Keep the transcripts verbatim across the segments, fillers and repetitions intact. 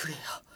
クレア。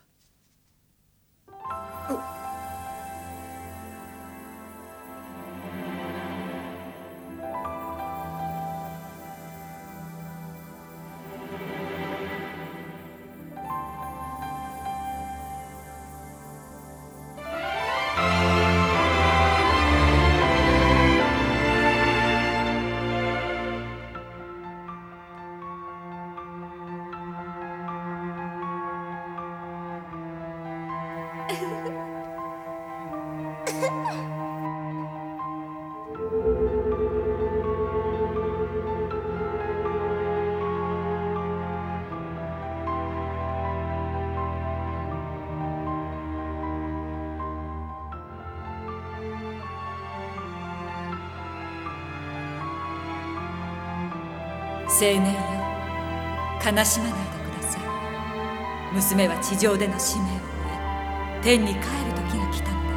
青年よ、悲しまないでください。娘は地上での使命を終え、天に帰る時が来たのです。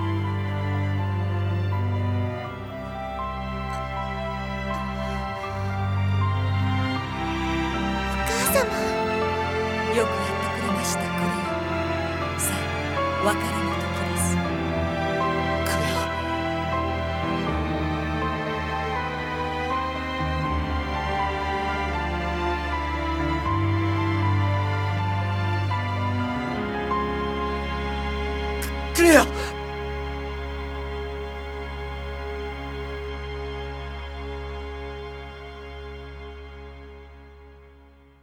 お母様、 よくやってくれました、クレア。さあ、別れの時です。 クレア。クレア。